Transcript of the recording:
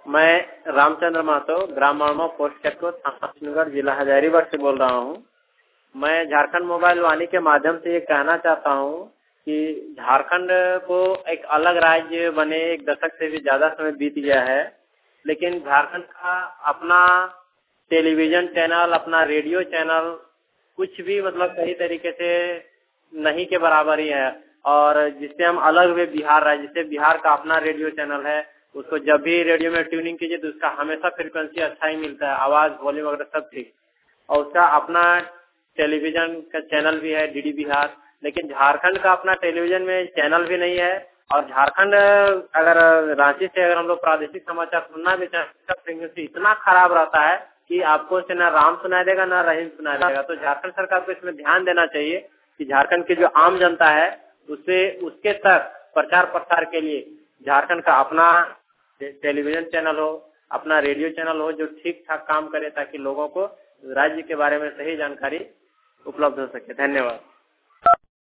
मैं रामचंद्र महतो, ग्राम माणमा, पोस्ट चक्रो, थाना नगर, जिला हजारीबाग से बोल रहा हूँ। मैं झारखंड मोबाइल वाणी के माध्यम से ये कहना चाहता हूँ कि झारखंड को एक अलग राज्य बने एक दशक से भी ज्यादा समय बीत गया है, लेकिन झारखंड का अपना टेलीविजन चैनल, अपना रेडियो चैनल कुछ भी मतलब सही तरीके से नहीं के बराबर ही है। और जिससे हम अलग हुए बिहार राज्य से, बिहार का अपना रेडियो चैनल है, उसको जब भी रेडियो में ट्यूनिंग कीजिए तो उसका हमेशा फ्रीक्वेंसी अच्छा ही मिलता है, आवाज वॉल्यूम वगैरह सब ठीक। और उसका अपना टेलीविजन का चैनल भी है, डीडी बिहार। लेकिन झारखंड का अपना टेलीविजन में चैनल भी नहीं है। और झारखंड अगर रांची से अगर हम लोग प्रादेशिक समाचार सुनना भी चाहें, उसका फ्रीक्वेंसी इतना खराब रहता है कि आपको इससे ना राम सुनाई देगा ना रहीम सुनाई देगा। तो झारखंड सरकार को इसमें ध्यान देना चाहिए कि झारखंड की जो आम जनता है उसे उसके तक प्रचार प्रसार के लिए झारखंड का अपना टेलीविजन चैनल हो, अपना रेडियो चैनल हो जो ठीक ठाक काम करे, ताकि लोगों को राज्य के बारे में सही जानकारी उपलब्ध हो सके। धन्यवाद।